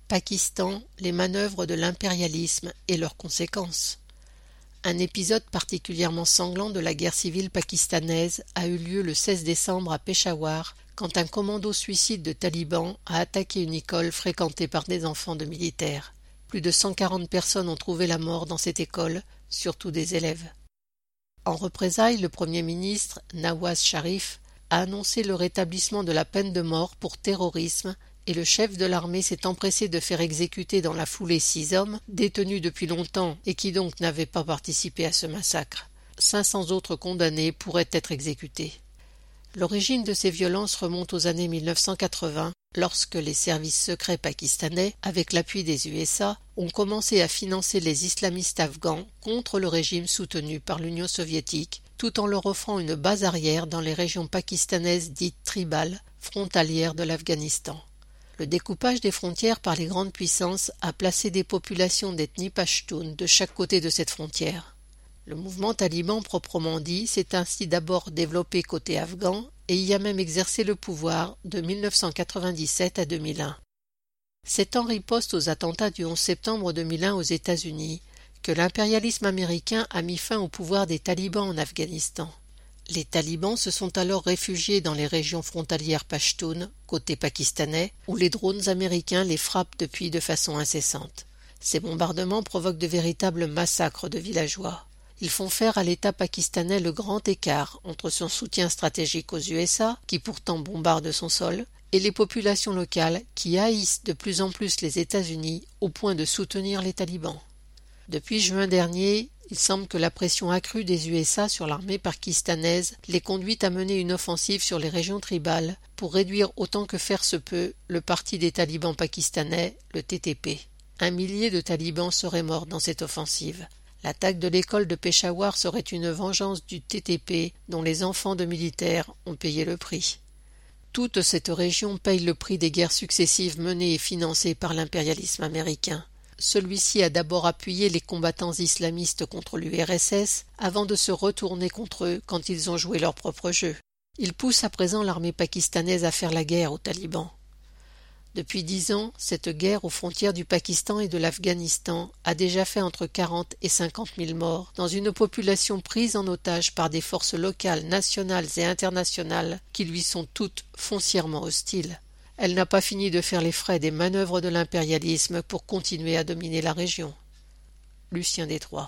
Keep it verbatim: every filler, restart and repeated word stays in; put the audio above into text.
Pakistan, les manœuvres de l'impérialisme et leurs conséquences. Un épisode particulièrement sanglant de la guerre civile pakistanaise a eu lieu le seize décembre à Peshawar, quand un commando suicide de talibans a attaqué une école fréquentée par des enfants de militaires. Plus de cent quarante personnes ont trouvé la mort dans cette école, surtout des élèves. En représailles, le Premier ministre, Nawaz Sharif, a annoncé le rétablissement de la peine de mort pour terrorisme et le chef de l'armée s'est empressé de faire exécuter dans la foulée six hommes, détenus depuis longtemps et qui donc n'avaient pas participé à ce massacre. cinq cents autres condamnés pourraient être exécutés. L'origine de ces violences remonte aux années mille neuf cent quatre-vingts, lorsque les services secrets pakistanais, avec l'appui des U S A, ont commencé à financer les islamistes afghans contre le régime soutenu par l'Union soviétique, tout en leur offrant une base arrière dans les régions pakistanaises dites tribales, frontalières de l'Afghanistan. Le découpage des frontières par les grandes puissances a placé des populations d'ethnie pachtoune de chaque côté de cette frontière. Le mouvement taliban proprement dit s'est ainsi d'abord développé côté afghan et y a même exercé le pouvoir de mille neuf cent quatre-vingt-dix-sept à deux mille un. C'est en riposte aux attentats du onze septembre deux mille un aux États-Unis que l'impérialisme américain a mis fin au pouvoir des talibans en Afghanistan. Les talibans se sont alors réfugiés dans les régions frontalières pachtoun, côté pakistanais, où les drones américains les frappent depuis de façon incessante. Ces bombardements provoquent de véritables massacres de villageois. Ils font faire à l'État pakistanais le grand écart entre son soutien stratégique aux U S A, qui pourtant bombardent son sol, et les populations locales qui haïssent de plus en plus les États-Unis au point de soutenir les talibans. Depuis juin dernier, il semble que la pression accrue des U S A sur l'armée pakistanaise les conduit à mener une offensive sur les régions tribales pour réduire autant que faire se peut le parti des talibans pakistanais, le T T P. Un millier de talibans seraient morts dans cette offensive. L'attaque de l'école de Peshawar serait une vengeance du T T P dont les enfants de militaires ont payé le prix. Toute cette région paye le prix des guerres successives menées et financées par l'impérialisme américain. Celui-ci a d'abord appuyé les combattants islamistes contre l'U R S S avant de se retourner contre eux quand ils ont joué leur propre jeu. Il pousse à présent l'armée pakistanaise à faire la guerre aux talibans. Depuis dix ans, cette guerre aux frontières du Pakistan et de l'Afghanistan a déjà fait entre quarante et cinquante mille morts dans une population prise en otage par des forces locales, nationales et internationales qui lui sont toutes foncièrement hostiles. Elle n'a pas fini de faire les frais des manœuvres de l'impérialisme pour continuer à dominer la région. Lucien Détroit.